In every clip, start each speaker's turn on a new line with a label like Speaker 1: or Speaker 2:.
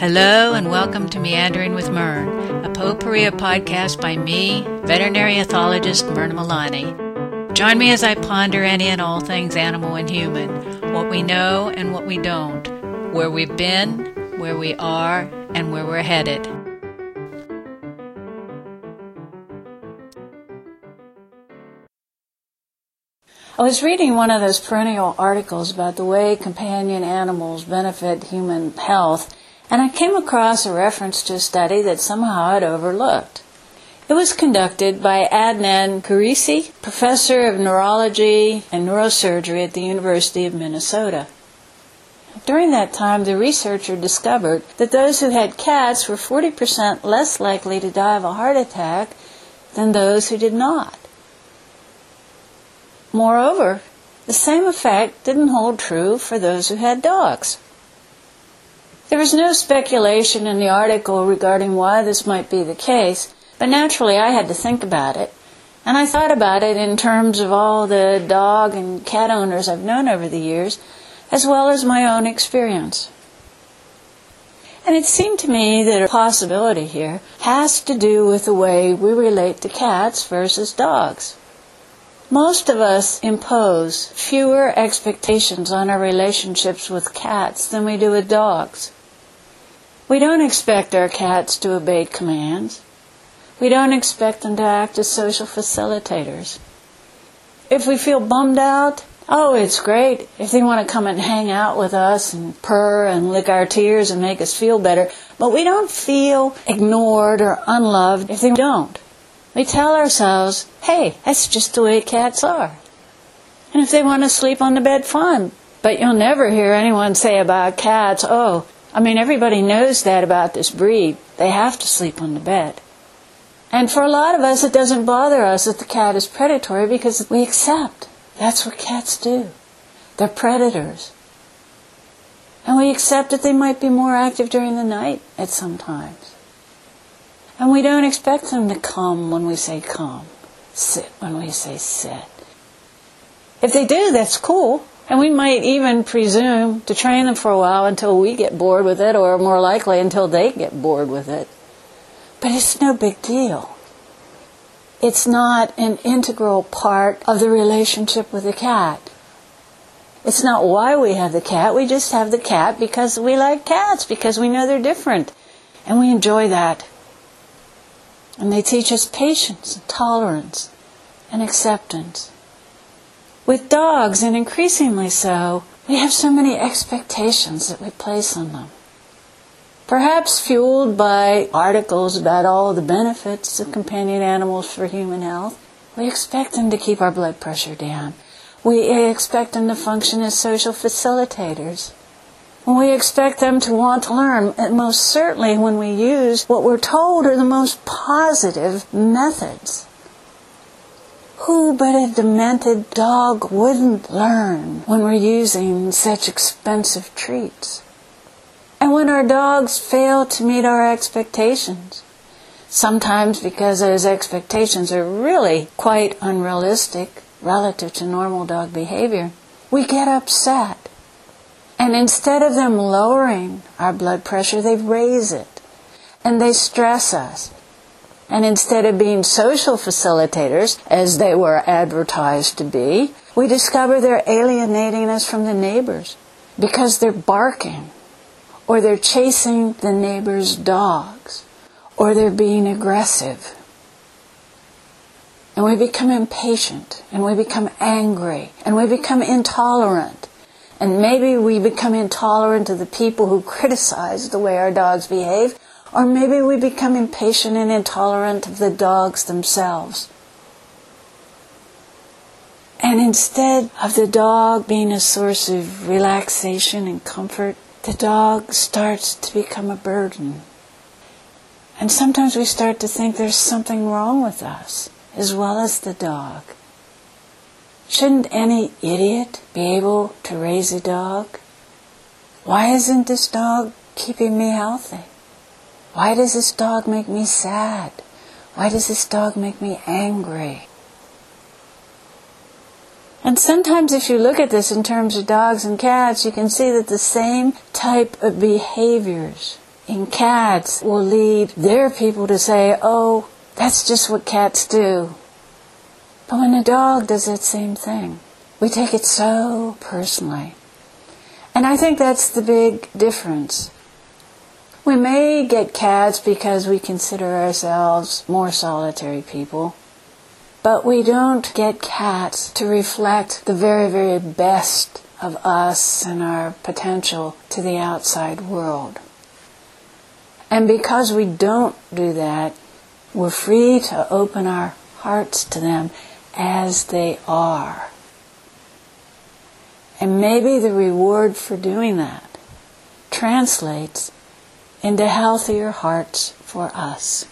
Speaker 1: Hello and welcome to Meandering with Myrn, a potpourri podcast by me, veterinary ethologist Myrna Milani. Join me as I ponder any and all things animal and human, what we know and what we don't, where we've been, where we are, and where we're headed. I was reading one of those perennial articles about the way companion animals benefit human health, and I came across a reference to a study that somehow I'd overlooked. It was conducted by Adnan Qureshi, professor of neurology and neurosurgery at the University of Minnesota. During that time, the researcher discovered that those who had cats were 40% less likely to die of a heart attack than those who did not. Moreover, the same effect didn't hold true for those who had dogs. There was no speculation in the article regarding why this might be the case, but naturally I had to think about it. And I thought about it in terms of all the dog and cat owners I've known over the years, as well as my own experience. And it seemed to me that a possibility here has to do with the way we relate to cats versus dogs. Most of us impose fewer expectations on our relationships with cats than we do with dogs. We don't expect our cats to obey commands. We don't expect them to act as social facilitators. If we feel bummed out, it's great if they want to come and hang out with us and purr and lick our tears and make us feel better, but we don't feel ignored or unloved if they don't. We tell ourselves, hey, that's just the way cats are. And if they want to sleep on the bed, fine. But you'll never hear anyone say about cats, everybody knows that about this breed. They have to sleep on the bed. And for a lot of us, it doesn't bother us that the cat is predatory because we accept. That's what cats do. They're predators. And we accept that they might be more active during the night at some times. And we don't expect them to come when we say come, sit when we say sit. If they do, that's cool. And we might even presume to train them for a while until we get bored with it, or more likely until they get bored with it. But it's no big deal. It's not an integral part of the relationship with the cat. It's not why we have the cat. We just have the cat because we like cats, because we know they're different. And we enjoy that. And they teach us patience, and tolerance, and acceptance. With dogs, and increasingly so, we have so many expectations that we place on them. Perhaps fueled by articles about all the benefits of companion animals for human health, we expect them to keep our blood pressure down. We expect them to function as social facilitators. And we expect them to want to learn, and most certainly when we use what we're told are the most positive methods. Who but a demented dog wouldn't learn when we're using such expensive treats? And when our dogs fail to meet our expectations, sometimes because those expectations are really quite unrealistic relative to normal dog behavior, we get upset. And instead of them lowering our blood pressure, they raise it. And they stress us. And instead of being social facilitators, as they were advertised to be, we discover they're alienating us from the neighbors because they're barking, or they're chasing the neighbors' dogs, or they're being aggressive. And we become impatient, and we become angry, and we become intolerant. And maybe we become intolerant of the people who criticize the way our dogs behave, or maybe we become impatient and intolerant of the dogs themselves. And instead of the dog being a source of relaxation and comfort, the dog starts to become a burden. And sometimes we start to think there's something wrong with us, as well as the dog. Shouldn't any idiot be able to raise a dog? Why isn't this dog keeping me healthy? Why does this dog make me sad? Why does this dog make me angry? And sometimes if you look at this in terms of dogs and cats, you can see that the same type of behaviors in cats will lead their people to say, oh, that's just what cats do. But when a dog does that same thing, we take it so personally. And I think that's the big difference. We may get cats because we consider ourselves more solitary people, but we don't get cats to reflect the very, very best of us and our potential to the outside world. And because we don't do that, we're free to open our hearts to them as they are. And maybe the reward for doing that translates into healthier hearts for us.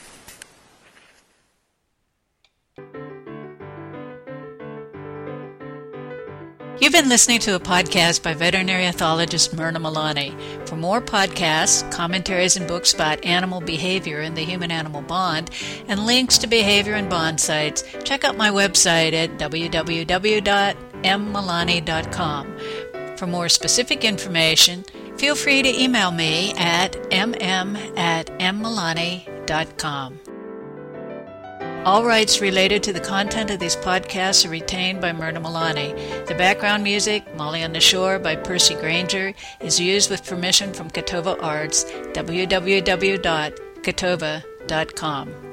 Speaker 2: You've been listening to a podcast by veterinary ethologist Myrna Milani. For more podcasts, commentaries, and books about animal behavior and the human-animal bond, and links to behavior and bond sites, check out my website at www.mmilani.com. For more specific information, feel free to email me at mm@mmilani.com. All rights related to the content of these podcasts are retained by Myrna Milani. The background music, Molly on the Shore by Percy Granger, is used with permission from Catova Arts, www.catova.com.